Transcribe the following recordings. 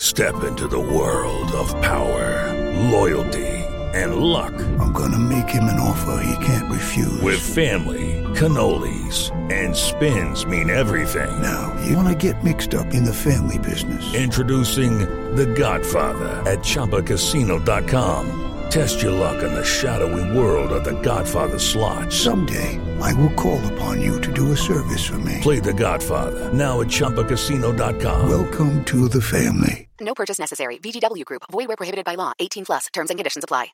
Step into the world of power, loyalty, and luck. I'm gonna make him an offer he can't refuse. With family, cannolis, and spins mean everything. Now, you wanna get mixed up in the family business. Introducing The Godfather at ChumbaCasino.com. Test your luck in the shadowy world of The Godfather slot. Someday, I will call upon you to do a service for me. Play The Godfather, now at ChumbaCasino.com. Welcome to the family. No purchase necessary. VGW Group. Void where prohibited by law. 18 plus. Terms and conditions apply.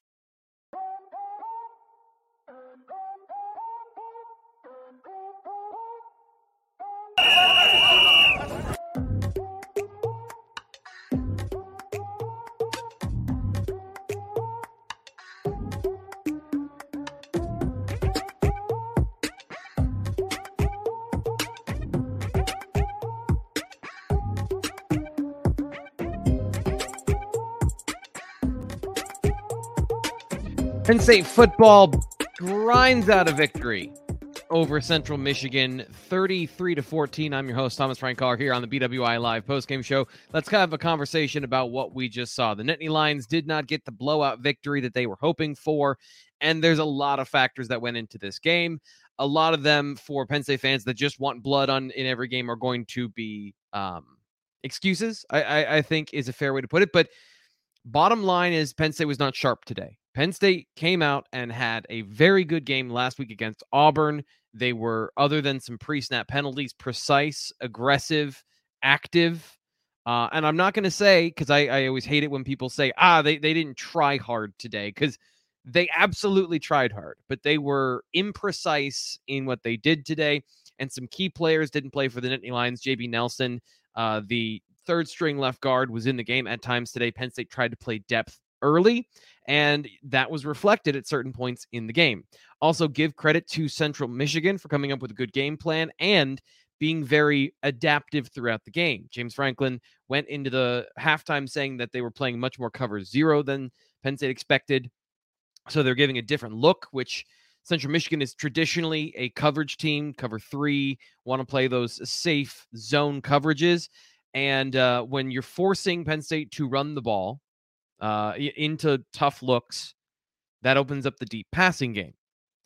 Penn State football grinds out a victory over Central Michigan, 33-14. I'm your host, Thomas Frank Carr, here on the BWI Live postgame show. Let's have a conversation about what we just saw. The Nittany Lions did not get the blowout victory that they were hoping for, and there's a lot of factors that went into this game. A lot of them, for Penn State fans that just want blood in every game, are going to be excuses, I think is a fair way to put it. But bottom line is Penn State was not sharp today. Penn State came out and had a very good game last week against Auburn. They were, other than some pre-snap penalties, precise, aggressive, active. And I'm not going to say, because I always hate it when people say, they didn't try hard today, because they absolutely tried hard, but they were imprecise in what they did today. And some key players didn't play for the Nittany Lions. J.B. Nelson, the third-string left guard, was in the game at times today. Penn State tried to play depth early, and that was reflected at certain points in the game. Also, give credit to Central Michigan for coming up with a good game plan and being very adaptive throughout the game. James Franklin went into the halftime saying that they were playing much more cover zero than Penn State expected. So they're giving a different look, which Central Michigan is traditionally a coverage team, cover three, want to play those safe zone coverages. And when you're forcing Penn State to run the ball into tough looks, that opens up the deep passing game.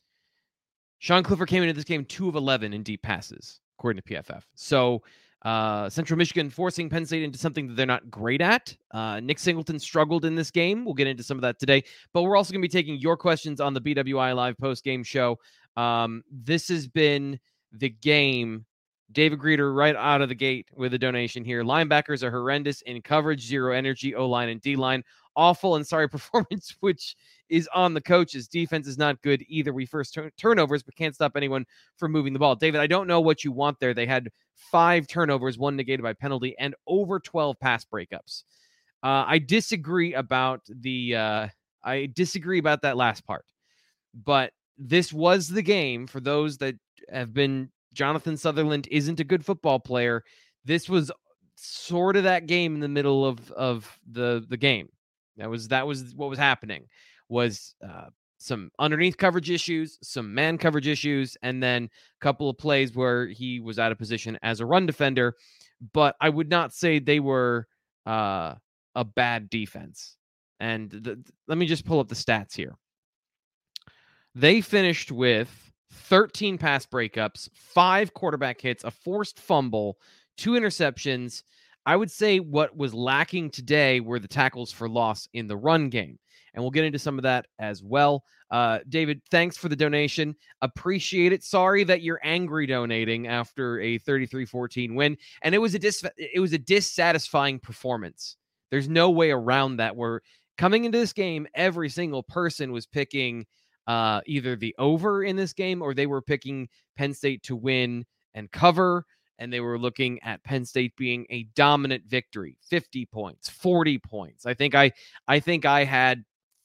Sean Clifford came into this game 2 of 11 in deep passes, according to PFF. So Central Michigan forcing Penn State into something that they're not great at. Nick Singleton struggled in this game. We'll get into some of that today. But we're also going to be taking your questions on the BWI Live post-game show. This has been the game. David Greeter right out of the gate with a donation here. Linebackers are horrendous in coverage, zero energy, O-line and D-line. Awful and sorry performance, which is on the coaches. Defense is not good either. We first turnovers, but can't stop anyone from moving the ball. David, I don't know what you want there. They had 5 turnovers, 1 negated by penalty, and over 12 pass breakups. I disagree about that last part. But this was the game for those that have been. Jonathan Sutherland isn't a good football player. This was sort of that game in the middle of the game. That was what was happening. Was some underneath coverage issues, some man coverage issues, and then a couple of plays where he was out of position as a run defender. But I would not say they were a bad defense. And let me just pull up the stats here. They finished with 13 pass breakups, 5 quarterback hits, a forced fumble, 2 interceptions. I would say what was lacking today were the tackles for loss in the run game. And we'll get into some of that as well. David, thanks for the donation. Appreciate it. Sorry that you're angry donating after a 33-14 win. And it was a dissatisfying performance. There's no way around that. Where coming into this game, every single person was picking either the over in this game, or they were picking Penn State to win and cover, and they were looking at Penn State being a dominant victory, 50 points, 40 points. I think I had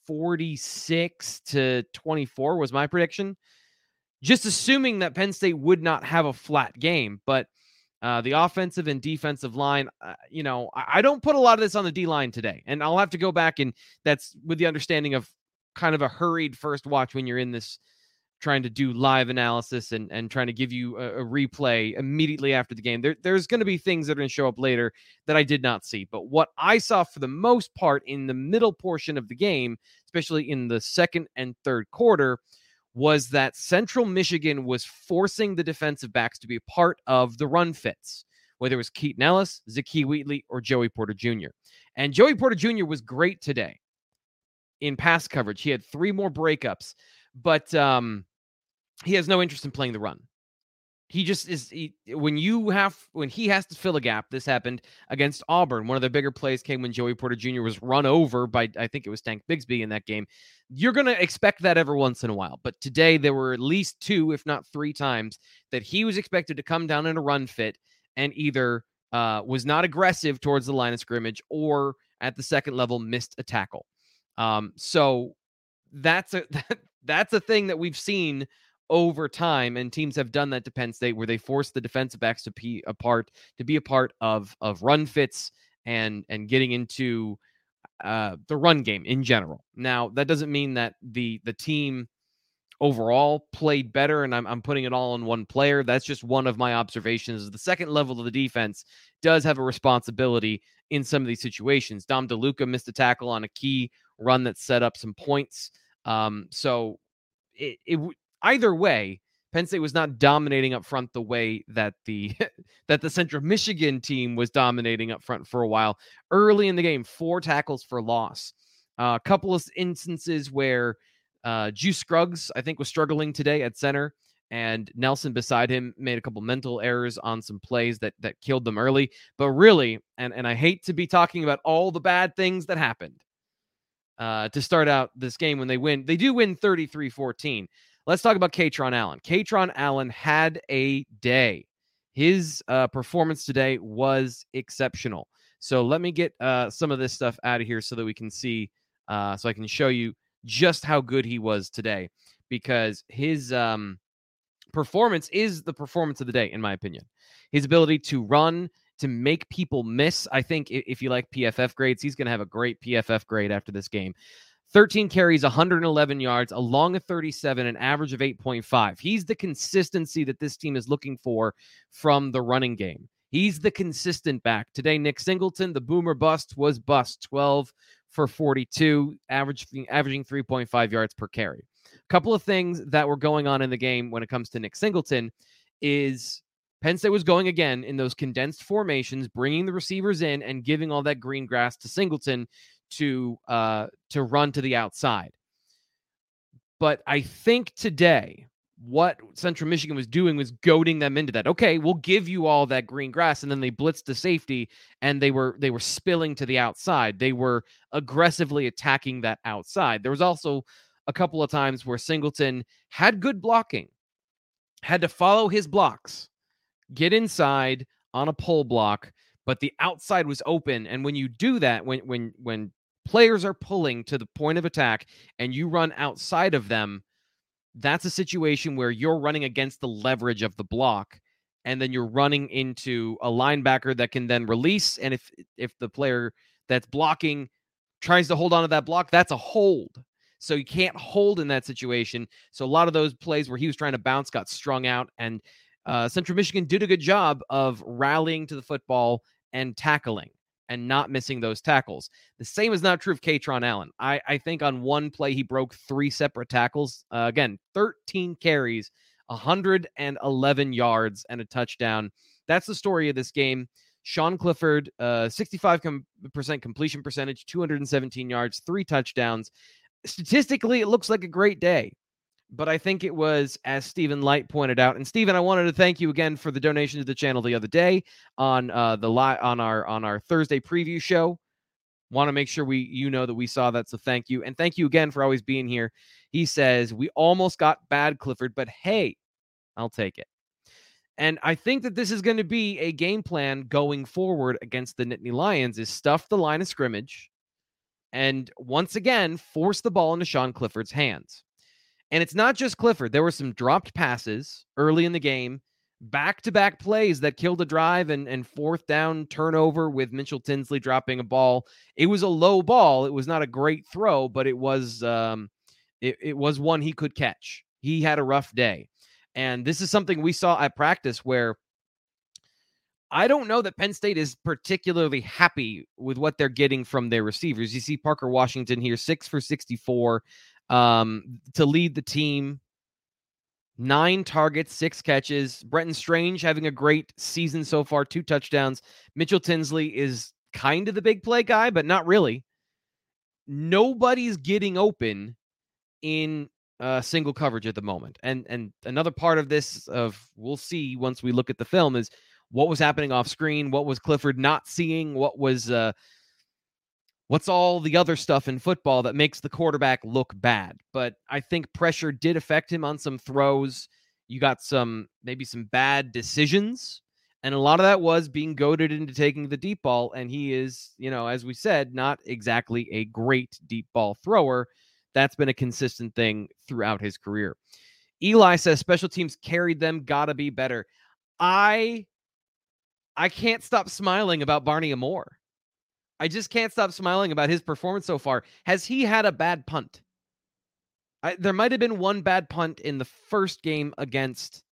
46-24 was my prediction, just assuming that Penn State would not have a flat game. But the offensive and defensive line, I don't put a lot of this on the D-line today, and I'll have to go back, and that's with the understanding of kind of a hurried first watch when you're in this trying to do live analysis and trying to give you a replay immediately after the game. There's going to be things that are going to show up later that I did not see. But what I saw for the most part in the middle portion of the game, especially in the second and third quarter, was that Central Michigan was forcing the defensive backs to be a part of the run fits, whether it was Keaton Ellis, Zakee Wheatley, or Joey Porter Jr. And Joey Porter Jr. was great today in pass coverage. He had 3 more breakups, but he has no interest in playing the run. He just is. When he has to fill a gap, this happened against Auburn. One of the bigger plays came when Joey Porter Jr. was run over by, I think it was Tank Bigsby in that game. You're going to expect that every once in a while. But today there were at least 2, if not 3 times that he was expected to come down in a run fit and either was not aggressive towards the line of scrimmage or at the second level missed a tackle. So that's a thing that we've seen over time, and teams have done that to Penn State, where they force the defensive backs to be a part of run fits and getting into the run game in general. Now, that doesn't mean that the team overall played better, and I'm putting it all on one player. That's just one of my observations. The second level of the defense does have a responsibility in some of these situations. Dom DeLuca missed a tackle on a key run that set up some points. So either way, Penn State was not dominating up front the way that the Central Michigan team was dominating up front for a while. Early in the game, 4 tackles for loss. A couple of instances where Juice Scruggs, I think, was struggling today at center, and Nelson beside him made a couple mental errors on some plays that killed them early. But really, and I hate to be talking about all the bad things that happened to start out this game when they do win 33-14. Let's talk about Kaytron Allen. Kaytron Allen had a day. His performance today was exceptional. So let me get some of this stuff out of here so that we can see, so I can show you just how good he was today, because his performance is the performance of the day, in my opinion. His ability to run, to make people miss. I think if you like PFF grades, he's going to have a great PFF grade after this game. 13 carries, 111 yards, a long of 37, an average of 8.5. He's the consistency that this team is looking for from the running game. He's the consistent back. Today, Nick Singleton, the boomer bust, was bust. 12 for 42, averaging 3.5 yards per carry. A couple of things that were going on in the game when it comes to Nick Singleton is Penn State was going again in those condensed formations, bringing the receivers in and giving all that green grass to Singleton to run to the outside. But I think today what Central Michigan was doing was goading them into that. Okay, we'll give you all that green grass, and then they blitzed the safety, and they were spilling to the outside. They were aggressively attacking that outside. There was also a couple of times where Singleton had good blocking, had to follow his blocks, get inside on a pull block, but the outside was open. And when you do that, when players are pulling to the point of attack and you run outside of them, that's a situation where you're running against the leverage of the block, and then you're running into a linebacker that can then release. And if the player that's blocking tries to hold on to that block, that's a hold. So you can't hold in that situation. So a lot of those plays where he was trying to bounce got strung out, and Central Michigan did a good job of rallying to the football and tackling and not missing those tackles. The same is not true of Kaytron Allen. I think on one play, he broke 3 separate tackles. Again, 13 carries, 111 yards, and a touchdown. That's the story of this game. Sean Clifford, 65% completion percentage, 217 yards, 3 touchdowns. Statistically, it looks like a great day. But I think it was, as Stephen Light pointed out, and Stephen, I wanted to thank you again for the donation to the channel the other day on our Thursday preview show. Want to make sure that we saw that, so thank you, and thank you again for always being here. He says we almost got bad Clifford, but hey, I'll take it. And I think that this is going to be a game plan going forward against the Nittany Lions: is stuff the line of scrimmage, and once again force the ball into Sean Clifford's hands. And it's not just Clifford. There were some dropped passes early in the game, back-to-back plays that killed a drive, and fourth down turnover with Mitchell Tinsley dropping a ball. It was a low ball. It was not a great throw, but it was one he could catch. He had a rough day. And this is something we saw at practice where I don't know that Penn State is particularly happy with what they're getting from their receivers. You see Parker Washington here, 6 for 64 to lead the team. 9 targets, 6 catches. Brenton Strange having a great season so far, 2 touchdowns. Mitchell Tinsley is kind of the big play guy, but not really. Nobody's getting open in single coverage at the moment. And another part of this, we'll see once we look at the film, is what was happening off screen, what was Clifford not seeing, what's all the other stuff in football that makes the quarterback look bad. But I think pressure did affect him on some throws. You got maybe some bad decisions, and a lot of that was being goaded into taking the deep ball. And he is, as we said, not exactly a great deep ball thrower. That's been a consistent thing throughout his career. Eli says special teams carried them, gotta be better. I can't stop smiling about Barney Amore. I just can't stop smiling about his performance so far. Has he had a bad punt? There might have been one bad punt in the first game against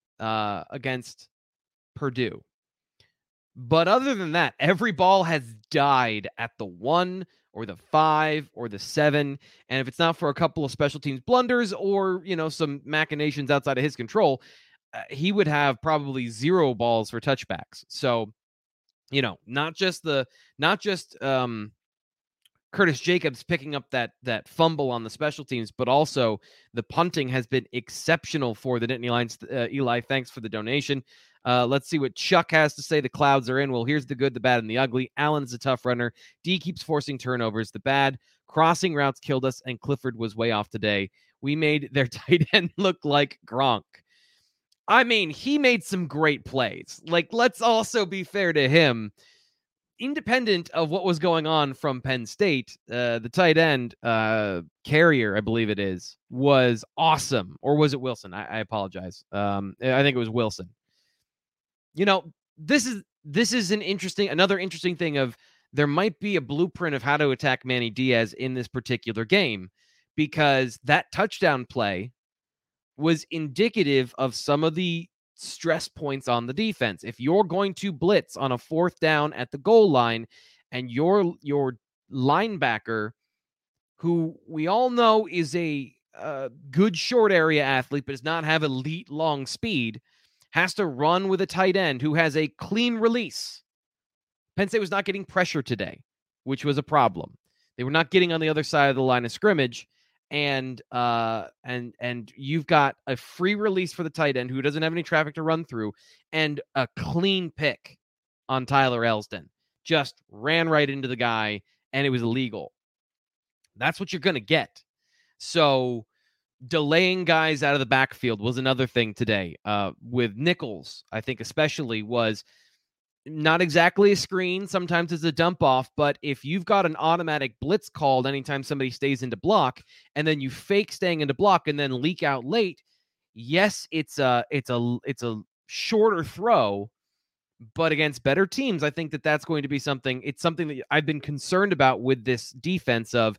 Purdue. But other than that, every ball has died at the 1 or the 5 or the 7. And if it's not for a couple of special teams blunders or, some machinations outside of his control, he would have probably 0 balls for touchbacks. So, not just Curtis Jacobs picking up that fumble on the special teams, but also the punting has been exceptional for the Nittany Lions. Eli, thanks for the donation. Let's see what Chuck has to say. The clouds are in. Well, here's the good, the bad, and the ugly. Allen's a tough runner. D keeps forcing turnovers. The bad, crossing routes killed us, and Clifford was way off today. We made their tight end look like Gronk. I mean, he made some great plays. Let's also be fair to him. Independent of what was going on from Penn State, the tight end, Carrier, I believe it is, was awesome. Or was it Wilson? I apologize. I think it was Wilson. This is another interesting thing of there might be a blueprint of how to attack Manny Diaz in this particular game, because that touchdown play was indicative of some of the stress points on the defense. If you're going to blitz on a 4th down at the goal line and your linebacker, who we all know is a good short area athlete but does not have elite long speed, has to run with a tight end who has a clean release. Penn State was not getting pressure today, which was a problem. They were not getting on the other side of the line of scrimmage. And you've got a free release for the tight end who doesn't have any traffic to run through, and a clean pick on Tyler Elsdon. Just ran right into the guy, and it was illegal. That's what you're going to get. So delaying guys out of the backfield was another thing today. With Nichols, I think especially, was not exactly a screen. Sometimes it's a dump off, but if you've got an automatic blitz called anytime somebody stays into block, and then you fake staying into block and then leak out late, yes, it's a shorter throw, but against better teams, I think that's going to be something. It's something that I've been concerned about with this defense of,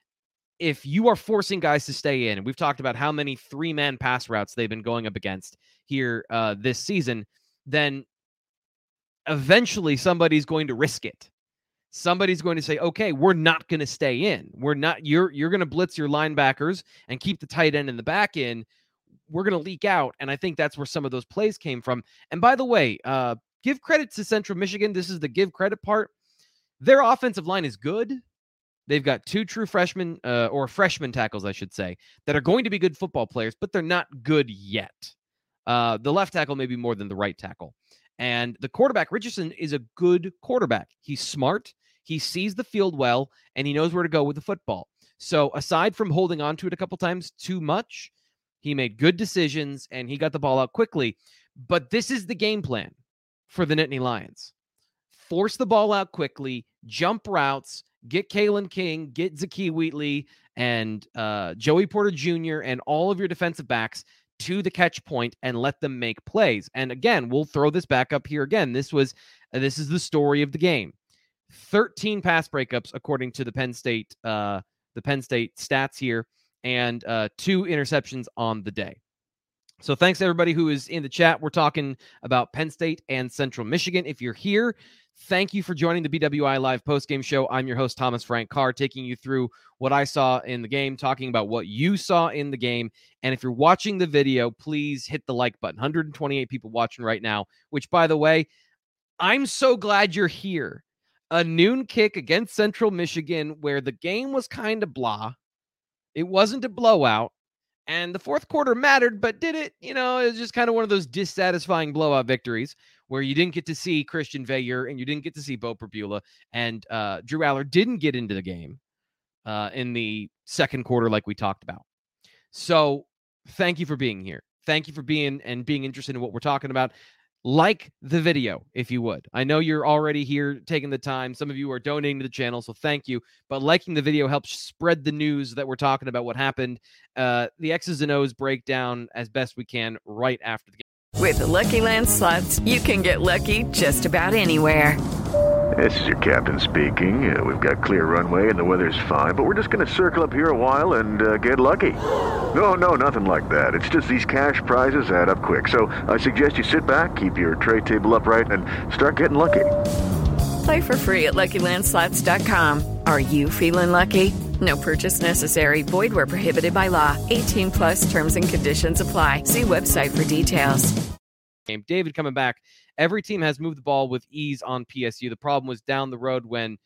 if you are forcing guys to stay in, and we've talked about how many 3-man pass routes they've been going up against here this season, then eventually somebody's going to risk it. Somebody's going to say, okay, we're not going to stay in. You're going to blitz your linebackers and keep the tight end in the back in. We're going to leak out. And I think that's where some of those plays came from. And by the way, give credit to Central Michigan. This is the give credit part. Their offensive line is good. They've got 2 true freshmen, or freshman tackles, I should say, that are going to be good football players, but they're not good yet. The left tackle may be more than the right tackle. And the quarterback, Richardson, is a good quarterback. He's smart. He sees the field well, and he knows where to go with the football. So aside from holding on to it a couple times too much, he made good decisions, and he got the ball out quickly. But this is the game plan for the Nittany Lions. Force the ball out quickly, jump routes, get Kalen King, get Zakee Wheatley, and Joey Porter Jr., and all of your defensive backs to the catch point and let them make plays. And again, we'll throw this back up here again. This is the story of the game. 13 pass breakups according to the Penn State stats here, and 2 interceptions on the day. So thanks to everybody who is in the chat. We're talking about Penn State and Central Michigan. If you're here, thank you for joining the BWI Live postgame show. I'm your host, Thomas Frank Carr, taking you through what I saw in the game, talking about what you saw in the game. And if you're watching the video, please hit the like button. 128 people watching right now, which, by the way, I'm so glad you're here. A noon kick against Central Michigan where the game was kind of blah. It wasn't a blowout. And the fourth quarter mattered, but did it? It was just kind of one of those dissatisfying blowout victories where you didn't get to see Christian Veilleux and you didn't get to see Beau Pribula, and Drew Allar didn't get into the game in the second quarter like we talked about. So thank you for being here. Thank you for being interested in what we're talking about. Like the video, if you would. I know you're already here taking the time. Some of you are donating to the channel, so thank you. But liking the video helps spread the news that we're talking about what happened. The X's and O's breakdown as best we can right after the game. With the Lucky Land Slots, you can get lucky just about anywhere. This is your captain speaking. We've got clear runway and the weather's fine, but we're just going to circle up here a while and get lucky. No, nothing like that. It's just these cash prizes add up quick. So I suggest you sit back, keep your tray table upright, and start getting lucky. Play for free at LuckyLandSlots.com. Are you feeling lucky? No purchase necessary. Void where prohibited by law. 18+ terms and conditions apply. See website for details. David coming back. Every team has moved the ball with ease on PSU. The problem was down the road when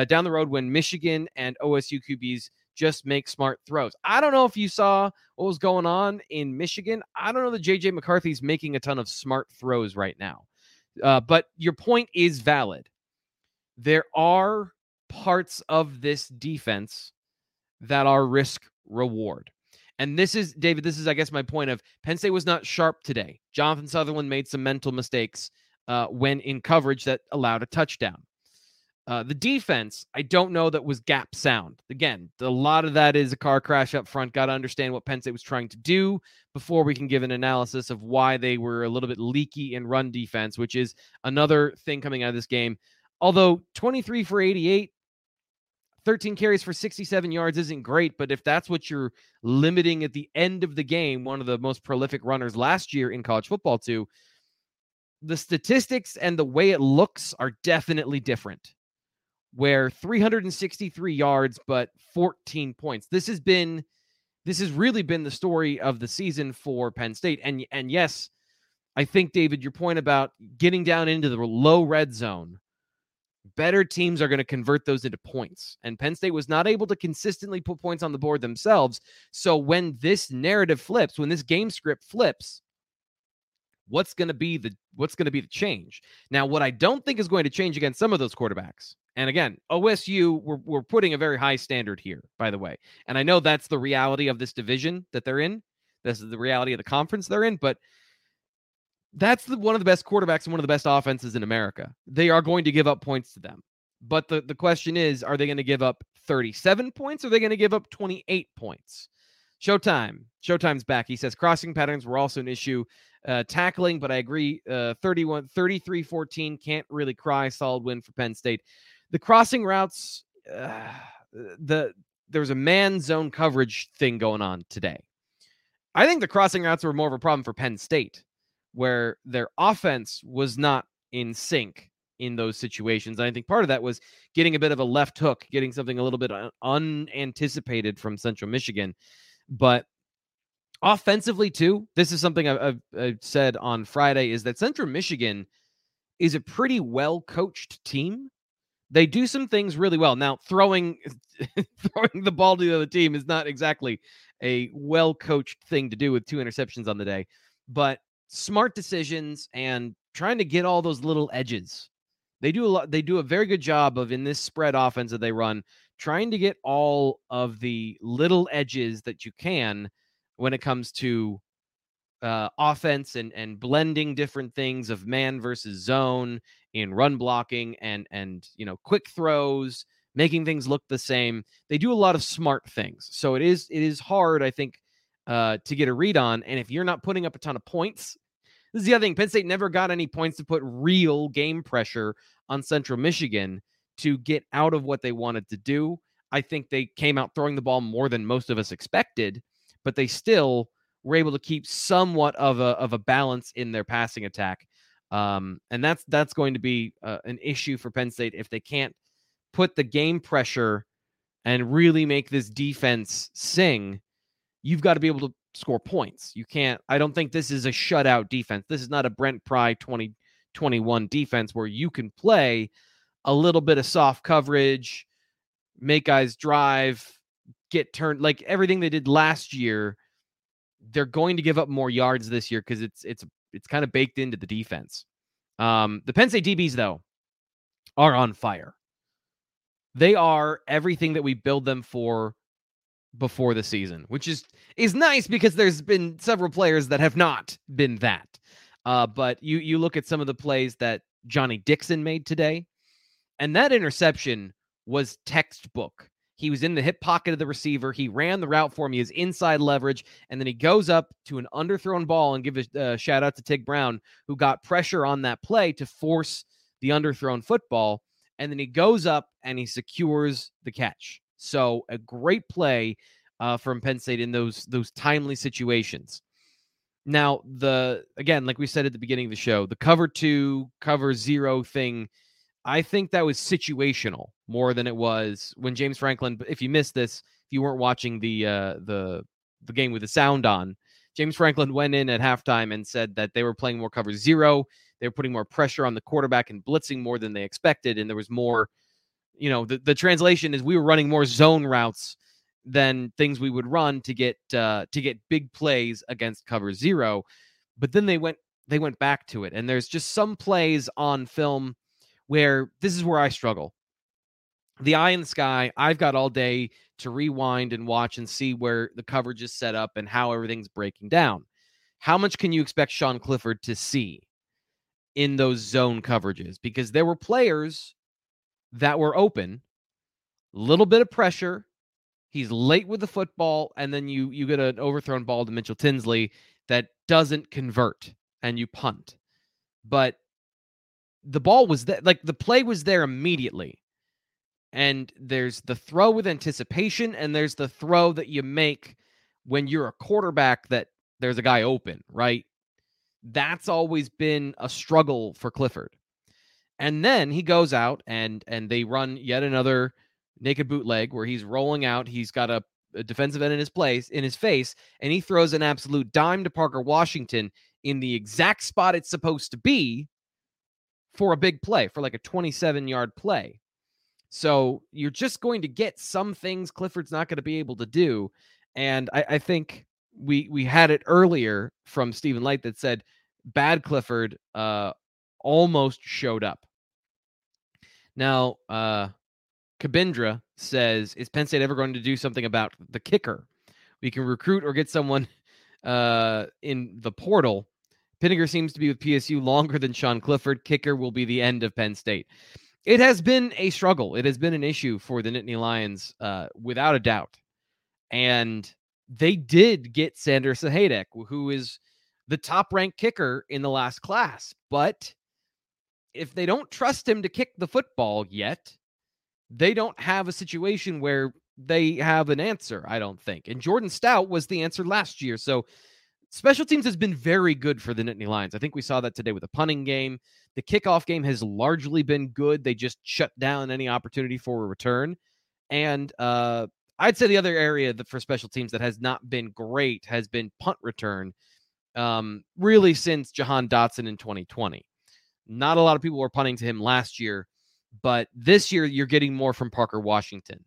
Michigan and OSU QBs just make smart throws. I don't know if you saw what was going on in Michigan. I don't know that J.J. McCarthy's making a ton of smart throws right now. But your point is valid. There are parts of this defense that are risk reward. And this is, David, I guess, my point of Penn State was not sharp today. Jonathan Sutherland made some mental mistakes when in coverage that allowed a touchdown. The defense, I don't know that was gap sound. Again, a lot of that is a car crash up front. Got to understand what Penn State was trying to do before we can give an analysis of why they were a little bit leaky in run defense, which is another thing coming out of this game. Although 23 for 88, 13 carries for 67 yards isn't great, but if that's what you're limiting at the end of the game, one of the most prolific runners last year in college football too, the statistics and the way it looks are definitely different. Where 363 yards, but 14 points. This has really been the story of the season for Penn State. And yes, I think, David, your point about getting down into the low red zone, better teams are going to convert those into points. And Penn State was not able to consistently put points on the board themselves. So when this narrative flips, when this game script flips, what's going to be the change? Now, what I don't think is going to change against some of those quarterbacks. And again, OSU, we're putting a very high standard here, by the way. And I know that's the reality of this division that they're in. This is the reality of the conference they're in. But that's one of the best quarterbacks and one of the best offenses in America. They are going to give up points to them. But the question is, are they going to give up 37 points or are they going to give up 28 points? Showtime's back. He says crossing patterns were also an issue. Tackling, but I agree. 33-14, can't really cry. Solid win for Penn State. The crossing routes, there's a man zone coverage thing going on today. I think the crossing routes were more of a problem for Penn State, where their offense was not in sync in those situations. I think part of that was getting a bit of a left hook, getting something a little bit unanticipated from Central Michigan. But offensively, too, this is something I've said on Friday, is that Central Michigan is a pretty well-coached team. They do some things really well. Now, throwing the ball to the other team is not exactly a well-coached thing to do with 2 interceptions on the day. But smart decisions and trying to get all those little edges. They do a very good job of, in this spread offense that they run, trying to get all of the little edges that you can when it comes to offense and blending different things of man versus zone in run blocking and quick throws, making things look the same. They do a lot of smart things. So it is hard, I think, to get a read on. And if you're not putting up a ton of points, this is the other thing. Penn State never got any points to put real game pressure on Central Michigan to get out of what they wanted to do. I think they came out throwing the ball more than most of us expected, but they still were able to keep somewhat of a balance in their passing attack. And that's going to be an issue for Penn State if they can't put the game pressure and really make this defense sing. You've got to be able to score points. You can't. I don't think this is a shutout defense. This is not a Brent Pry 2021 defense where you can play a little bit of soft coverage, make guys drive, get turned, like everything they did last year. They're going to give up more yards this year because it's kind of baked into the defense. The Penn State DBs, though, are on fire. They are everything that we build them for before the season, which is nice because there's been several players that have not been that. But you look at some of the plays that Johnny Dixon made today, and that interception was textbook. He was in the hip pocket of the receiver. He ran the route for him. He has inside leverage, and then he goes up to an underthrown ball, and give a shout out to Tig Brown, who got pressure on that play to force the underthrown football, and then he goes up and he secures the catch. So a great play from Penn State in those timely situations. Now, again, like we said at the beginning of the show, the cover 2, cover 0 thing, I think that was situational more than it was when James Franklin. If you missed this, if you weren't watching the game with the sound on, James Franklin went in at halftime and said that they were playing more cover 0. They were putting more pressure on the quarterback and blitzing more than they expected, and there was more. The translation is we were running more zone routes than things we would run to get big plays against cover 0. But then they went back to it, and there's just some plays on film where this is where I struggle. The eye in the sky, I've got all day to rewind and watch and see where the coverage is set up and how everything's breaking down. How much can you expect Sean Clifford to see in those zone coverages? Because there were players that were open, little bit of pressure, he's late with the football, and then you get an overthrown ball to Mitchell Tinsley that doesn't convert, and you punt. But the ball was there, like the play was there immediately. And there's the throw with anticipation, and there's the throw that you make when you're a quarterback that there's a guy open, right? That's always been a struggle for Clifford. And then he goes out and they run yet another naked bootleg where he's rolling out. He's got a defensive end in his face, and he throws an absolute dime to Parker Washington in the exact spot it's supposed to be for a big play, for like a 27-yard play. So you're just going to get some things Clifford's not going to be able to do. And I think we had it earlier from Stephen Light that said bad Clifford almost showed up. Now, Kabindra says, is Penn State ever going to do something about the kicker? We can recruit or get someone in the portal. Pinniger seems to be with PSU longer than Sean Clifford. Kicker will be the end of Penn State. It has been a struggle. It has been an issue for the Nittany Lions, without a doubt. And they did get Sander Sahedek, who is the top-ranked kicker in the last class. But if they don't trust him to kick the football yet, they don't have a situation where they have an answer, I don't think. And Jordan Stout was the answer last year. So special teams has been very good for the Nittany Lions. I think we saw that today with the punting game. The kickoff game has largely been good. They just shut down any opportunity for a return. And I'd say the other area for special teams that has not been great has been punt return, really since Jahan Dotson in 2020. Not a lot of people were punting to him last year, but this year you're getting more from Parker Washington.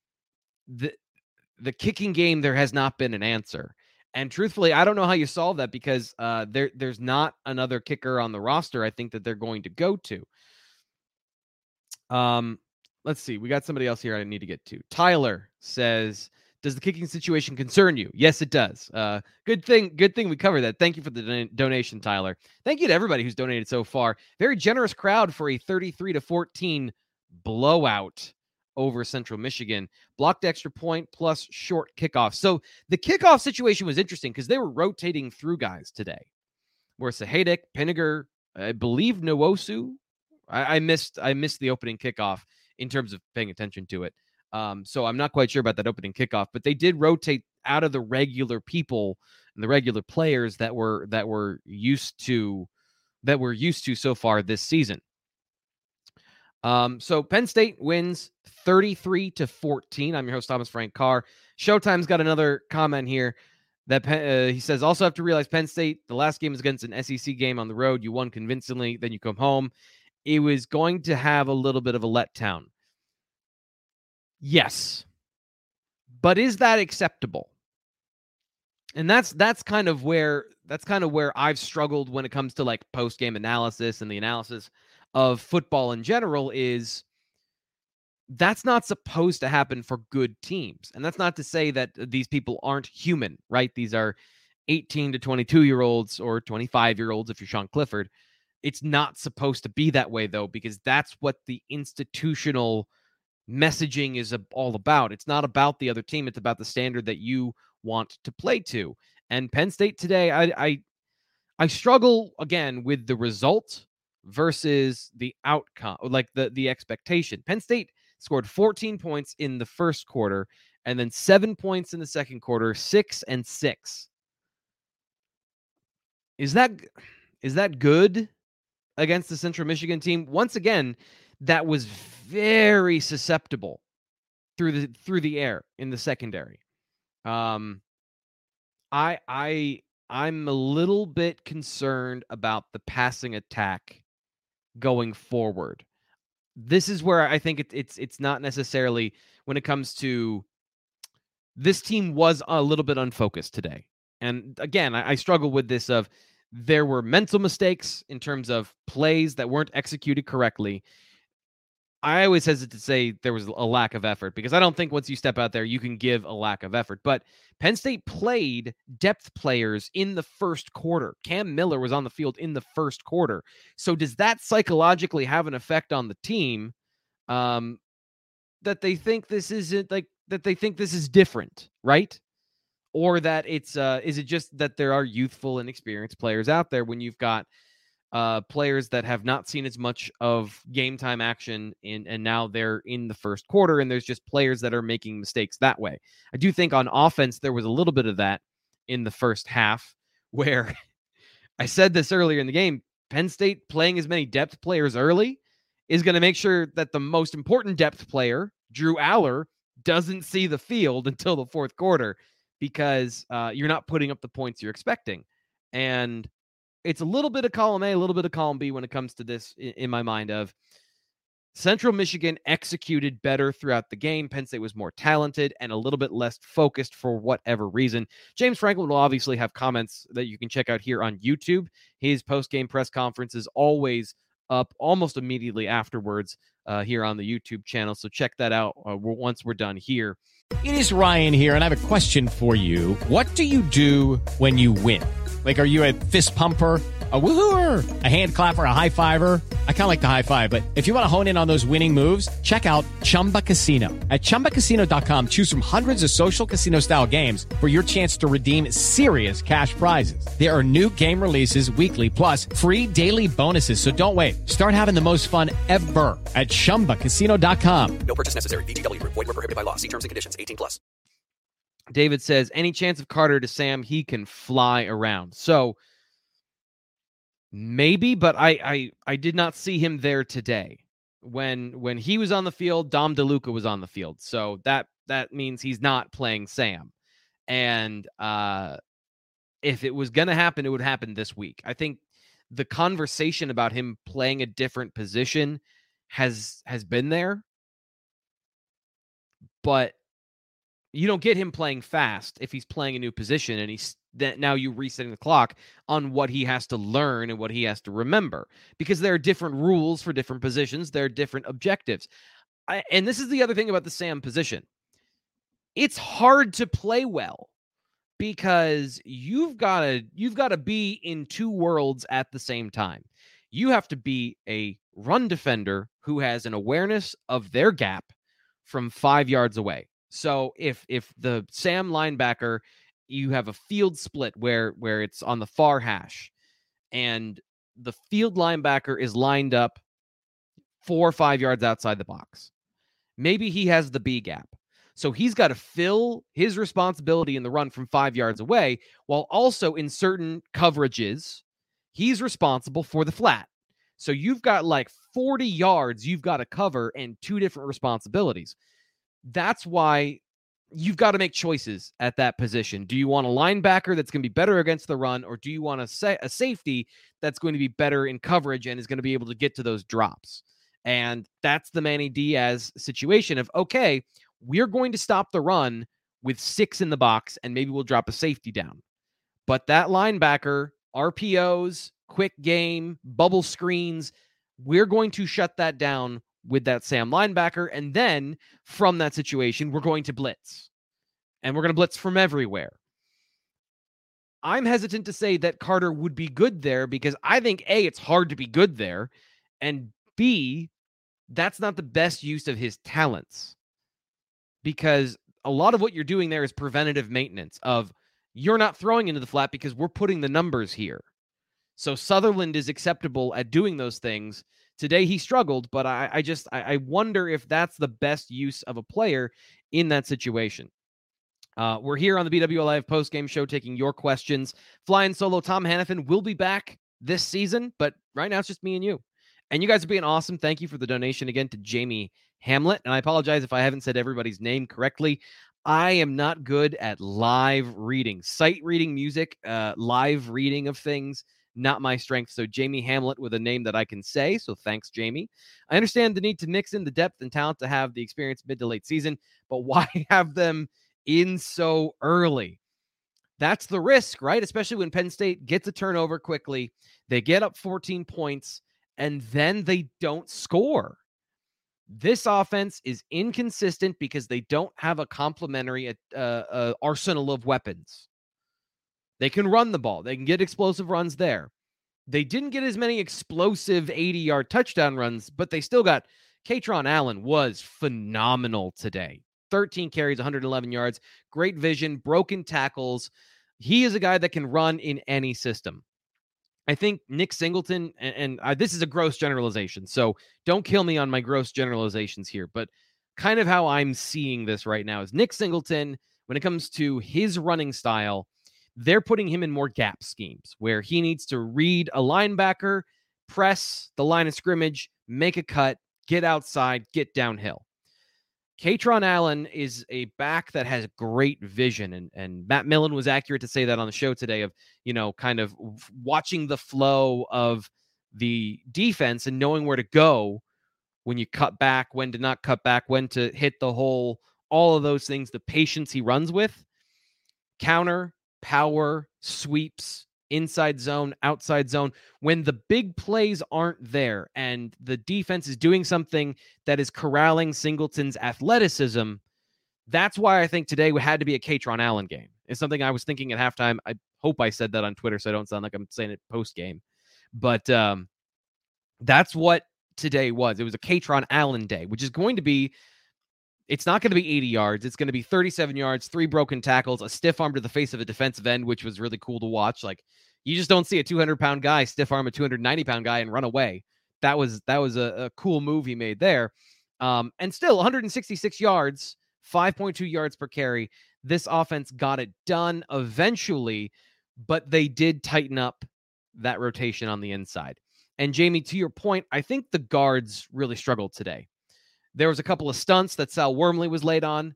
The kicking game, there has not been an answer. And truthfully, I don't know how you solve that because there's not another kicker on the roster I think that they're going to go to. Let's see. We got somebody else here I need to get to. Tyler says, does the kicking situation concern you? Yes, it does. Good thing we covered that. Thank you for the donation, Tyler. Thank you to everybody who's donated so far. Very generous crowd for a 33-14 blowout over Central Michigan. Blocked extra point plus short kickoff. So the kickoff situation was interesting because they were rotating through guys today. Where Sahedek, Pinniger, I believe Nwosu. I missed the opening kickoff in terms of paying attention to it. So I'm not quite sure about that opening kickoff, but they did rotate out of the regular people and the regular players that were used to so far this season. So Penn State wins 33-14. I'm your host, Thomas Frank Carr. Showtime's got another comment here that he says, also have to realize Penn State, the last game was against an SEC game on the road. You won convincingly, then you come home. It was going to have a little bit of a letdown. Yes. But is that acceptable? And that's kind of where I've struggled when it comes to like post-game analysis and the analysis of football in general. Is that's not supposed to happen for good teams. And that's not to say that these people aren't human, right? These are 18 to 22-year-olds or 25-year-olds if you're Sean Clifford. It's not supposed to be that way, though, because that's what the institutional messaging is all about. It's not about the other team. It's about the standard that you want to play to. And Penn State today, I struggle, again, with the result versus the outcome, like the expectation. Penn State scored 14 points in the first quarter and then 7 points in the second quarter, 6 and 6. Is that good against the Central Michigan team? Once again, that was very susceptible through the air in the secondary. I'm a little bit concerned about the passing attack going forward. This is where I think it's not necessarily when it comes to this team was a little bit unfocused today. And again, I struggle with this of there were mental mistakes in terms of plays that weren't executed correctly. I always hesitate to say there was a lack of effort because I don't think once you step out there, you can give a lack of effort. But Penn State played depth players in the first quarter. Cam Miller was on the field in the first quarter. So does that psychologically have an effect on the team that they think this isn't like that they think this is different, right? Or that it's is it just that there are youthful and experienced players out there when you've got players that have not seen as much of game time action and now they're in the first quarter and there's just players that are making mistakes that way. I do think on offense, there was a little bit of that in the first half where I said this earlier in the game, Penn State playing as many depth players early is going to make sure that the most important depth player, Drew Aller, doesn't see the field until the fourth quarter because you're not putting up the points you're expecting. And it's a little bit of column A, a little bit of column B when it comes to this in my mind of Central Michigan executed better throughout the game. Penn State was more talented and a little bit less focused for whatever reason. James Franklin will obviously have comments that you can check out here on YouTube. His post-game press conference is always up almost immediately afterwards here on the YouTube channel. So check that out once we're done here. It is Ryan here, and I have a question for you. What do you do when you win? Like, are you a fist pumper, a woo-hooer, a hand clapper, a high fiver? I kind of like the high five, but if you want to hone in on those winning moves, check out Chumba Casino. At ChumbaCasino.com, choose from hundreds of social casino-style games for your chance to redeem serious cash prizes. There are new game releases weekly, plus free daily bonuses, so don't wait. Start having the most fun ever at ChumbaCasino.com. No purchase necessary. VGW Group. Void where prohibited by law. See terms and conditions. 18+. David says, any chance of Carter to Sam? He can fly around. So maybe, but I did not see him there today. When he was on the field, Dom DeLuca was on the field. So that means he's not playing Sam. And if it was going to happen, it would happen this week. I think the conversation about him playing a different position has been there. But you don't get him playing fast if he's playing a new position and he's now you resetting the clock on what he has to learn and what he has to remember, because there are different rules for different positions. There are different objectives. And this is the other thing about the Sam position. It's hard to play well because you've got to be in two worlds at the same time. You have to be a run defender who has an awareness of their gap from 5 yards away. So if the Sam linebacker, you have a field split where it's on the far hash and the field linebacker is lined up 4 or 5 yards outside the box Maybe he has the B gap. So he's got to fill his responsibility in the run from 5 yards away, while also in certain coverages, he's responsible for the flat. So you've got like 40 yards you've got to cover and 2 different responsibilities. That's why you've got to make choices at that position. Do you want a linebacker that's going to be better against the run, or do you want a safety that's going to be better in coverage and is going to be able to get to those drops? And that's the Manny Diaz situation of, okay, we're going to stop the run with 6 in the box, and maybe we'll drop a safety down. But that linebacker, RPOs, quick game, bubble screens, we're going to shut that down with that Sam linebacker. And then from that situation, we're going to blitz. And we're going to blitz from everywhere. I'm hesitant to say that Carter would be good there because I think, A, it's hard to be good there. And B, that's not the best use of his talents. Because a lot of what you're doing there is preventative maintenance of you're not throwing into the flat because we're putting the numbers here. So Sutherland is acceptable at doing those things. Today he struggled, but I wonder if that's the best use of a player in that situation. We're here on the BWI Live postgame show taking your questions. Flying solo Tom Hannafin will be back this season, but right now it's just me and you. And you guys are being awesome. Thank you for the donation again to Jamie Hamlet. And I apologize if I haven't said everybody's name correctly. I am not good at live reading. Sight reading music, live reading of things, not my strength. So Jamie Hamlet with a name that I can say. So thanks, Jamie. I understand the need to mix in the depth and talent to have the experience mid to late season, but why have them in so early? That's the risk, right? Especially when Penn State gets a turnover quickly. They get up 14 points, and then they don't score. This offense is inconsistent because they don't have a complementary arsenal of weapons. They can run the ball. They can get explosive runs there. They didn't get as many explosive 80-yard touchdown runs, but they still got Katron Allen was phenomenal today. 13 carries, 111 yards, great vision, broken tackles. He is a guy that can run in any system. I think Nick Singleton, and this is a gross generalization, so don't kill me on my gross generalizations here, but kind of how I'm seeing this right now is Nick Singleton, when it comes to his running style, they're putting him in more gap schemes where he needs to read a linebacker, press the line of scrimmage, make a cut, get outside, get downhill. Katron Allen is a back that has great vision, and Matt Millen was accurate to say that on the show today of, kind of watching the flow of the defense and knowing where to go when you cut back, when to not cut back, when to hit the hole, all of those things, the patience he runs with. Counter, power, sweeps, inside zone, outside zone. When the big plays aren't there and the defense is doing something that is corralling Singleton's athleticism, that's why I think today had to be a Katron Allen game. It's something I was thinking at halftime. I hope I said that on Twitter so I don't sound like I'm saying it post-game. But that's what today was. It was a Katron Allen day, which is going to be, it's not going to be 80 yards. It's going to be 37 yards, 3 broken tackles, a stiff arm to the face of a defensive end, which was really cool to watch. Like, you just don't see a 200-pound guy stiff arm a 290-pound guy and run away. That was a cool move he made there. And still 166 yards, 5.2 yards per carry. This offense got it done eventually, but they did tighten up that rotation on the inside. And Jamie, to your point, I think the guards really struggled today. There was a couple of stunts that Sal Wormley was laid on.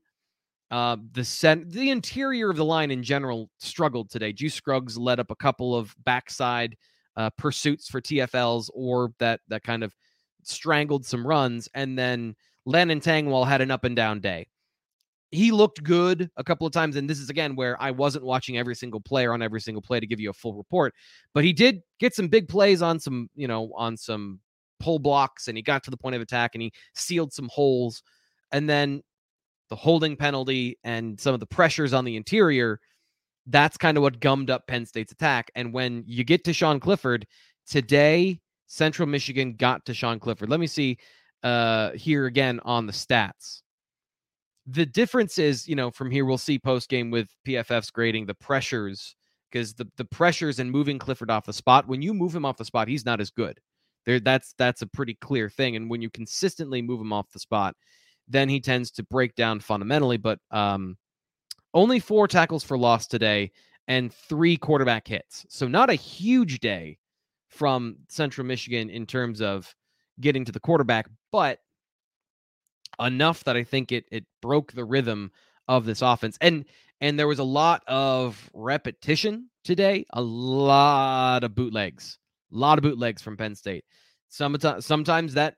The interior of the line in general struggled today. Juice Scruggs led up a couple of backside pursuits for TFLs, or that kind of strangled some runs. And then Landon Tangwall had an up and down day. He looked good a couple of times. And this is, again, where I wasn't watching every single player on every single play to give you a full report. But he did get some big plays on some pull blocks, and he got to the point of attack and he sealed some holes. And then the holding penalty and some of the pressures on the interior, that's kind of what gummed up Penn State's attack. And when you get to Sean Clifford today, Central Michigan got to Sean Clifford. Let me see here again on the stats. The difference is, from here, we'll see post game with PFF's grading the pressures, because the pressures and moving Clifford off the spot, when you move him off the spot, he's not as good. That's a pretty clear thing. And when you consistently move him off the spot, then he tends to break down fundamentally. But only 4 tackles for loss today and 3 quarterback hits. So not a huge day from Central Michigan in terms of getting to the quarterback, but enough that I think it broke the rhythm of this offense. And there was a lot of repetition today, a lot of bootlegs from Penn State. Sometimes that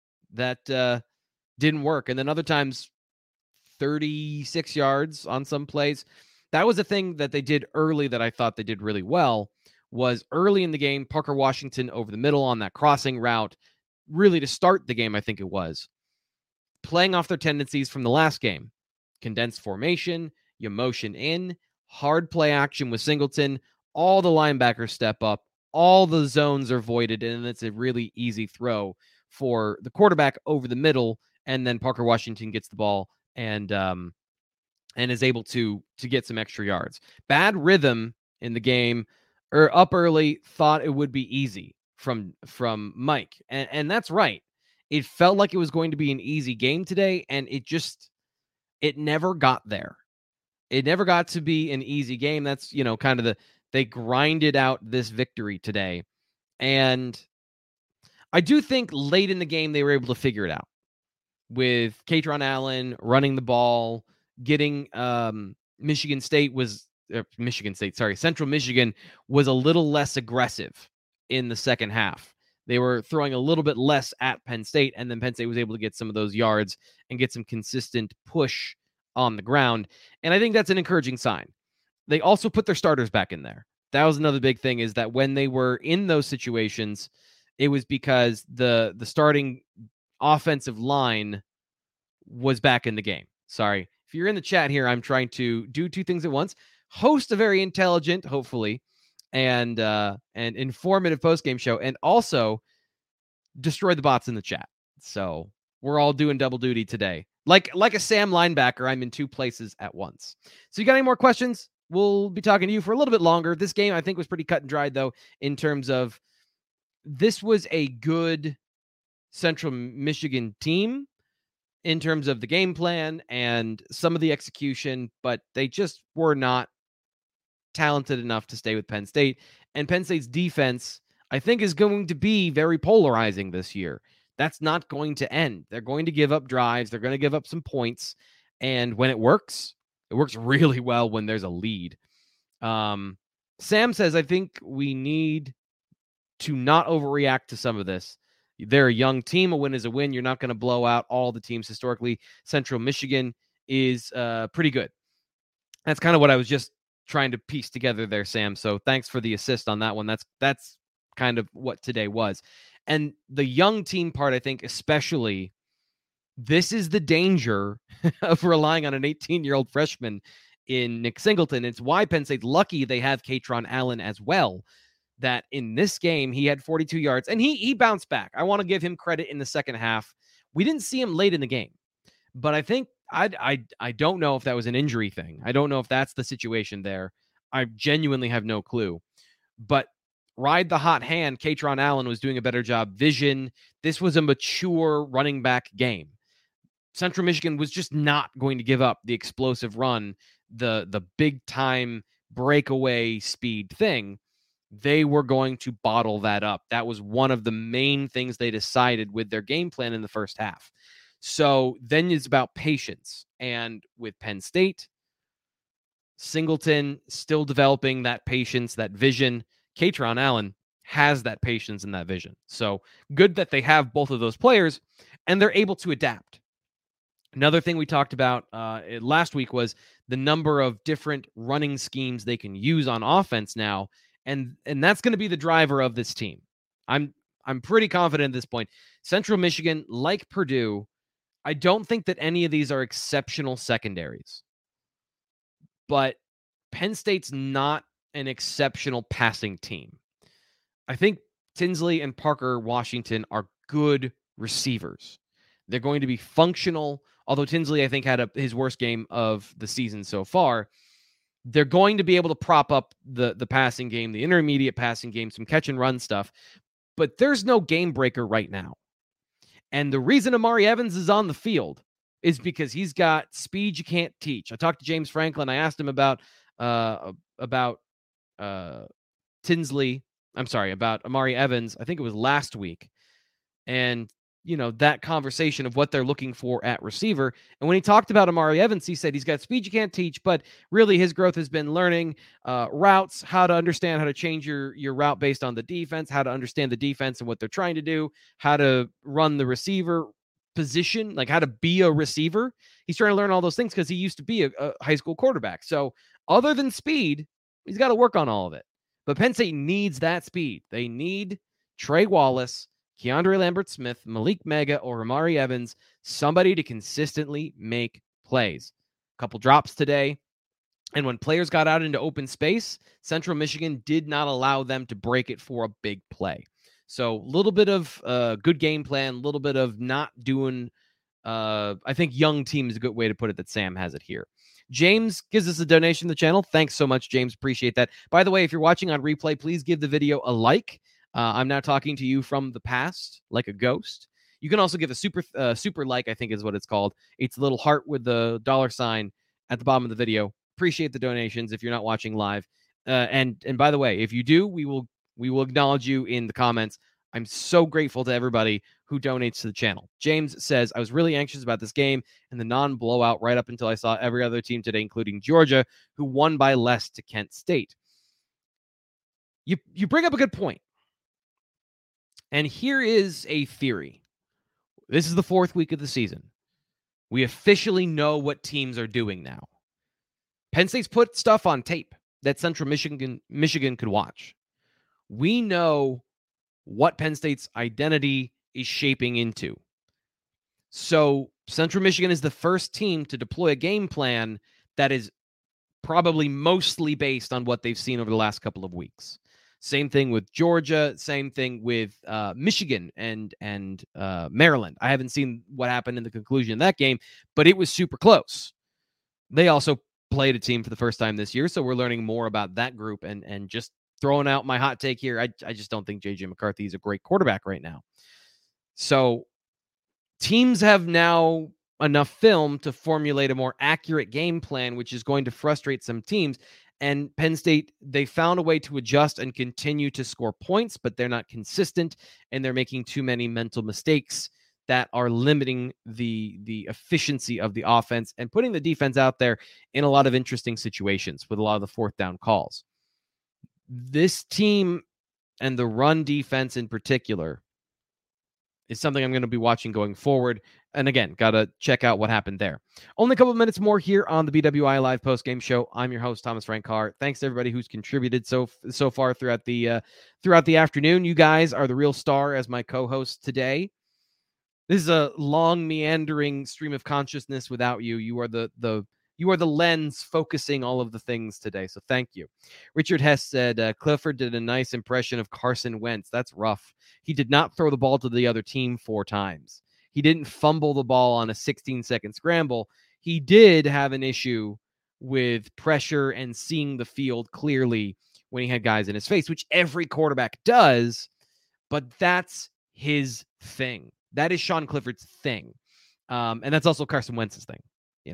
didn't work, and then other times 36 yards on some plays. That was a thing that they did early that I thought they did really well, was early in the game, Parker Washington over the middle on that crossing route, really to start the game, I think it was, playing off their tendencies from the last game. Condensed formation, you motion in, hard play action with Singleton, all the linebackers step up, all the zones are voided, and it's a really easy throw for the quarterback over the middle, and then Parker Washington gets the ball and is able to get some extra yards. Bad rhythm in the game, or up early, thought it would be easy from Mike, and that's right. It felt like it was going to be an easy game today, and it never got there. It never got to be an easy game. That's, kind of they grinded out this victory today. And I do think late in the game, they were able to figure it out with Katron Allen running the ball, getting Central Michigan was a little less aggressive in the second half. They were throwing a little bit less at Penn State, and then Penn State was able to get some of those yards and get some consistent push on the ground. And I think that's an encouraging sign. They also put their starters back in there. That was another big thing, is that when they were in those situations, it was because the starting offensive line was back in the game. Sorry. If you're in the chat here, I'm trying to do 2 things at once. Host a very intelligent, hopefully, and informative post-game show, and also destroy the bots in the chat. So we're all doing double duty today. Like a Sam linebacker, I'm in 2 places at once. So you got any more questions? We'll be talking to you for a little bit longer. This game, I think, was pretty cut and dried, though, in terms of this was a good Central Michigan team in terms of the game plan and some of the execution, but they just were not talented enough to stay with Penn State. And Penn State's defense, I think, is going to be very polarizing this year. That's not going to end. They're going to give up drives. They're going to give up some points. And when it works really well when there's a lead. Sam says, I think we need to not overreact to some of this. They're a young team. A win is a win. You're not going to blow out all the teams historically. Central Michigan is pretty good. That's kind of what I was just trying to piece together there, Sam. So thanks for the assist on that one. That's kind of what today was. And the young team part, I think, especially, this is the danger of relying on an 18-year-old freshman in Nick Singleton. It's why Penn State's lucky they have Katron Allen as well, that in this game, he had 42 yards, and he bounced back. I want to give him credit in the second half. We didn't see him late in the game, but I think I don't know if that was an injury thing. I don't know if that's the situation there. I genuinely have no clue. But ride the hot hand, Katron Allen was doing a better job. Vision, this was a mature running back game. Central Michigan was just not going to give up the explosive run, the big-time breakaway speed thing. They were going to bottle that up. That was one of the main things they decided with their game plan in the first half. So then it's about patience. And with Penn State, Singleton still developing that patience, that vision. Katron Allen has that patience and that vision. So good that they have both of those players, and they're able to adapt. Another thing we talked about last week was the number of different running schemes they can use on offense now, and that's going to be the driver of this team. I'm pretty confident at this point. Central Michigan, like Purdue, I don't think that any of these are exceptional secondaries, but Penn State's not an exceptional passing team. I think Tinsley and Parker Washington are good receivers. They're going to be functional, although Tinsley, I think, had his worst game of the season so far. They're going to be able to prop up the passing game, the intermediate passing game, some catch and run stuff, but there's no game breaker right now. And the reason Amari Evans is on the field is because he's got speed you can't teach. I talked to James Franklin. I asked him about Tinsley. I'm sorry, about Amari Evans. I think it was last week. And, that conversation of what they're looking for at receiver. And when he talked about Amari Evans, he said he's got speed you can't teach, but really his growth has been learning routes, how to understand how to change your route based on the defense, how to understand the defense and what they're trying to do, how to run the receiver position, like how to be a receiver. He's trying to learn all those things because he used to be a high school quarterback. So other than speed, he's got to work on all of it. But Penn State needs that speed. They need Trey Wallace, Keandre Lambert-Smith, Malik Mega, or Amari Evans, somebody to consistently make plays. A couple drops today. And when players got out into open space, Central Michigan did not allow them to break it for a big play. So a little bit of good game plan, a little bit of not doing, I think young team is a good way to put it that Sam has it here. James gives us a donation to the channel. Thanks so much, James. Appreciate that. By the way, if you're watching on replay, please give the video a like. I'm now talking to you from the past, like a ghost. You can also give a super like, I think is what it's called. It's a little heart with the $sign at the bottom of the video. Appreciate the donations if you're not watching live. And by the way, if you do, we will acknowledge you in the comments. I'm so grateful to everybody who donates to the channel. James says, I was really anxious about this game and the non-blowout right up until I saw every other team today, including Georgia, who won by less to Kent State. You bring up a good point. And here is a theory. This is the 4th week of the season. We officially know what teams are doing now. Penn State's put stuff on tape that Central Michigan could watch. We know what Penn State's identity is shaping into. So Central Michigan is the first team to deploy a game plan that is probably mostly based on what they've seen over the last couple of weeks. Same thing with Georgia. Same thing with Michigan and Maryland. I haven't seen what happened in the conclusion of that game, but it was super close. They also played a team for the first time this year, so we're learning more about that group. And just throwing out my hot take here, I just don't think J.J. McCarthy is a great quarterback right now. So teams have now enough film to formulate a more accurate game plan, which is going to frustrate some teams. And Penn State, they found a way to adjust and continue to score points, but they're not consistent, and they're making too many mental mistakes that are limiting the efficiency of the offense and putting the defense out there in a lot of interesting situations with a lot of the 4th down calls. This team and the run defense in particular is something I'm going to be watching going forward. And again, got to check out what happened there. Only a couple of minutes more here on the BWI Live postgame show. I'm your host, Thomas Frank Carr. Thanks to everybody who's contributed so far throughout the afternoon. You guys are the real star as my co-hosts today. This is a long, meandering stream of consciousness without you. You are the lens focusing all of the things today. So thank you. Richard Hess said, Clifford did a nice impression of Carson Wentz. That's rough. He did not throw the ball to the other team 4 times. He didn't fumble the ball on a 16-second scramble. He did have an issue with pressure and seeing the field clearly when he had guys in his face, which every quarterback does, but that's his thing. That is Sean Clifford's thing. And that's also Carson Wentz's thing.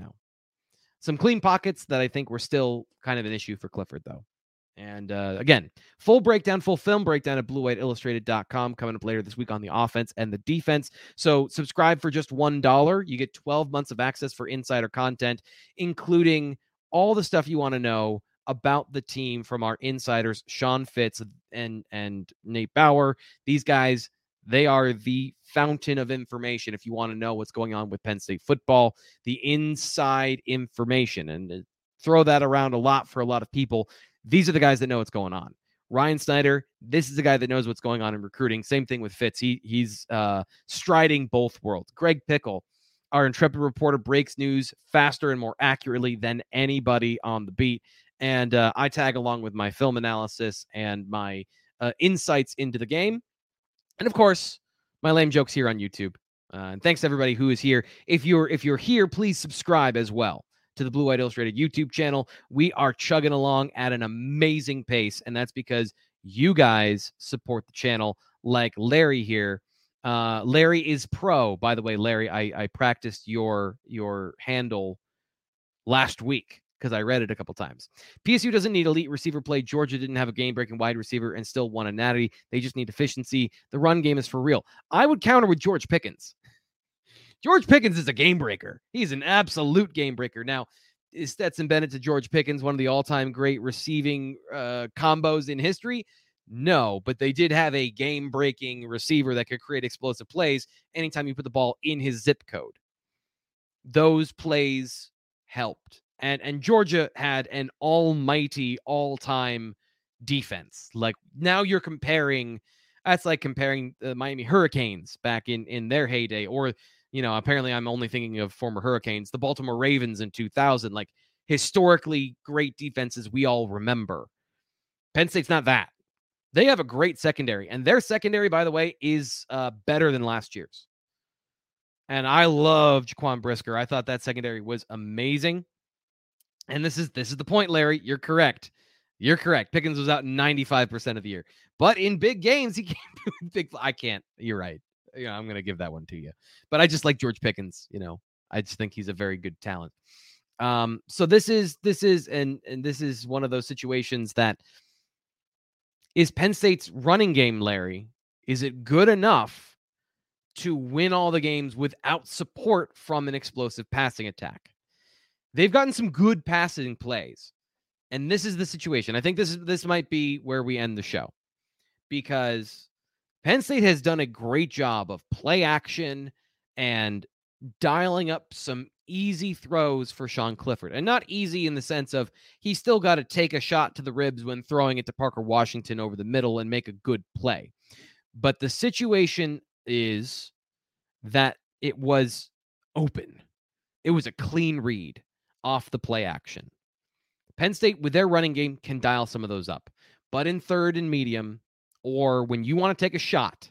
Some clean pockets that I think were still kind of an issue for Clifford, though. And again, full film breakdown at BlueWhiteIllustrated.com coming up later this week on the offense and the defense. So subscribe for just $1. You get 12 months of access for insider content, including all the stuff you want to know about the team from our insiders, Sean Fitz and Nate Bauer. These guys, they are the fountain of information if you want to know what's going on with Penn State football, the inside information, and throw that around a lot for a lot of people. These are the guys that know what's going on. Ryan Snyder, this is the guy that knows what's going on in recruiting. Same thing with Fitz. He's striding both worlds. Greg Pickle, our intrepid reporter, breaks news faster and more accurately than anybody on the beat. And I tag along with my film analysis and my insights into the game. And of course, my lame jokes here on YouTube. And thanks to everybody who is here. If you're here, please subscribe as well to the Blue White Illustrated YouTube channel. We are chugging along at an amazing pace, and that's because you guys support the channel, like Larry here. Larry is pro. By the way, Larry, I practiced your handle last week because I read it a couple times. PSU doesn't need elite receiver play. Georgia didn't have a game-breaking wide receiver and still won a natty. They just need efficiency. The run game is for real. I would counter with George Pickens. George Pickens is a game breaker. He's an absolute game breaker. Now, is Stetson Bennett to George Pickens one of the all-time great receiving combos in history? No, but they did have a game-breaking receiver that could create explosive plays anytime you put the ball in his zip code. Those plays helped. And Georgia had an almighty all-time defense. Like, now you're comparing, that's like comparing the Miami Hurricanes back in their heyday, or, you know, apparently I'm only thinking of former Hurricanes, the Baltimore Ravens in 2000, like historically great defenses we all remember. Penn State's not that. They have a great secondary, and their secondary, by the way, is better than last year's. And I love Jaquan Brisker. I thought that secondary was amazing. And this is the point, Larry. You're correct. You're correct. Pickens was out 95% of the year. But in big games, he can't do big. I can't. You're right. You know, I'm going to give that one to you. But I just like George Pickens. You know, I just think he's a very good talent. So this is one of those situations that is Penn State's running game, Larry. Is it good enough to win all the games without support from an explosive passing attack? They've gotten some good passing plays. And this is the situation. I think this might be where we end the show, because Penn State has done a great job of play action and dialing up some easy throws for Sean Clifford. And not easy in the sense of he's still got to take a shot to the ribs when throwing it to Parker Washington over the middle and make a good play. But the situation is that it was open. It was a clean read off the play action. Penn State, with their running game, can dial some of those up. But in third and medium, or when you want to take a shot,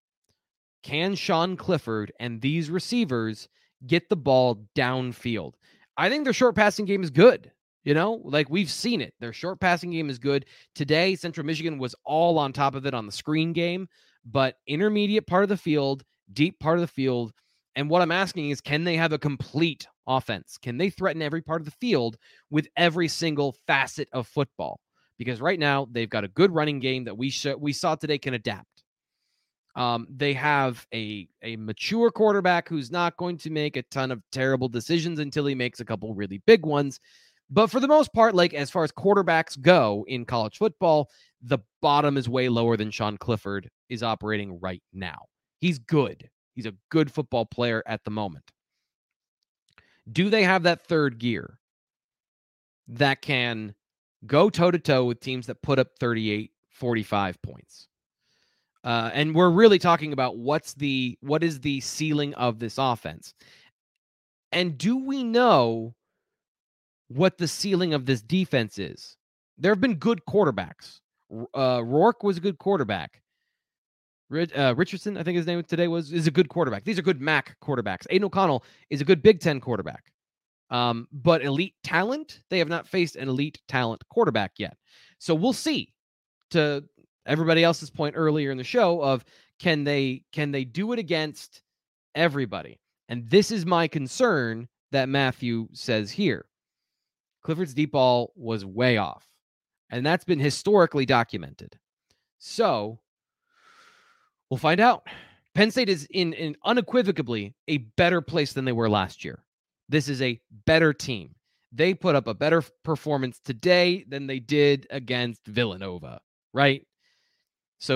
can Sean Clifford and these receivers get the ball downfield? I think their short passing game is good. You know, like we've seen it. Their short passing game is good. Today, Central Michigan was all on top of it on the screen game, but intermediate part of the field, deep part of the field. And what I'm asking is, can they have a complete offense? Can they threaten every part of the field with every single facet of football? Because right now they've got a good running game that we saw today can adapt. They have a mature quarterback who's not going to make a ton of terrible decisions until he makes a couple really big ones. But for the most part, like as far as quarterbacks go in college football, the bottom is way lower than Sean Clifford is operating right now. He's good. He's a good football player at the moment. Do they have that third gear that can go toe-to-toe with teams that put up 38, 45 points? And we're really talking about what is the ceiling of this offense? And do we know what the ceiling of this defense is? There have been good quarterbacks. Rourke was a good quarterback. Richardson, I think his name today is a good quarterback. These are good MAC quarterbacks. Aiden O'Connell is a good Big Ten quarterback. But elite talent, they have not faced an elite talent quarterback yet. So we'll see. To everybody else's point earlier in the show of can they do it against everybody? And this is my concern that Matthew says here. Clifford's deep ball was way off. And that's been historically documented. So we'll find out. Penn State is in unequivocally a better place than they were last year. This is a better team. They put up a better performance today than they did against Villanova, right? So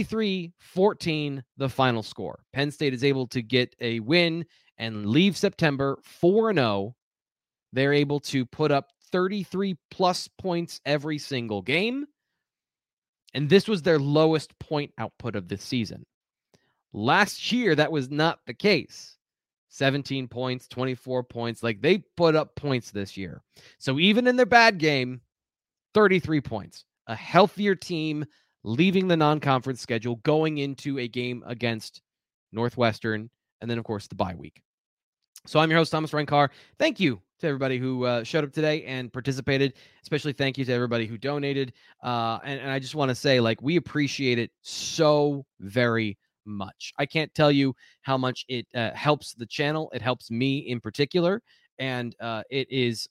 33-14, the final score. Penn State is able to get a win and leave September 4-0. They're able to put up 33-plus points every single game. And this was their lowest point output of this season. Last year, that was not the case. 17 points, 24 points. Like, they put up points this year. So even in their bad game, 33 points. A healthier team leaving the non-conference schedule, going into a game against Northwestern, and then, of course, the bye week. So I'm your host, Thomas Ryan-Carr. Thank you to everybody who showed up today and participated. Especially thank you to everybody who donated. And I just want to say, like, we appreciate it so very much. I can't tell you how much it helps the channel. It helps me in particular. And it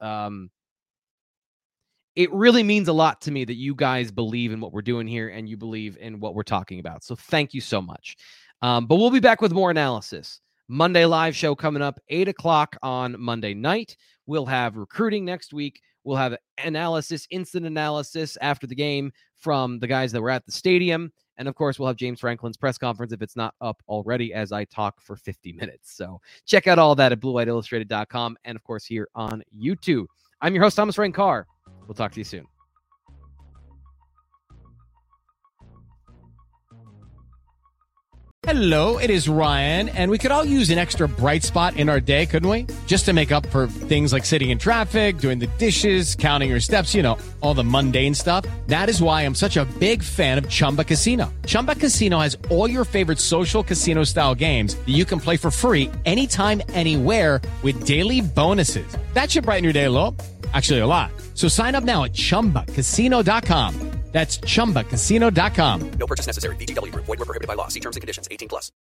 really means a lot to me that you guys believe in what we're doing here and you believe in what we're talking about. So thank you so much. But we'll be back with more analysis. Monday live show coming up, 8 o'clock on Monday night. We'll have recruiting next week. We'll have analysis, instant analysis after the game from the guys that were at the stadium. And, of course, we'll have James Franklin's press conference if it's not up already as I talk for 50 minutes. So check out all that at BlueWhiteIllustrated.com and, of course, here on YouTube. I'm your host, Thomas Frank Carr. We'll talk to you soon. Hello, it is Ryan, and we could all use an extra bright spot in our day, couldn't we? Just to make up for things like sitting in traffic, doing the dishes, counting your steps, all the mundane stuff. That is why I'm such a big fan of Chumba Casino. Chumba Casino has all your favorite social casino-style games that you can play for free anytime, anywhere with daily bonuses. That should brighten your day a little. Actually, a lot. So sign up now at ChumbaCasino.com. That's ChumbaCasino.com. No purchase necessary. VGW Group. Void where prohibited by law. See terms and conditions. 18+.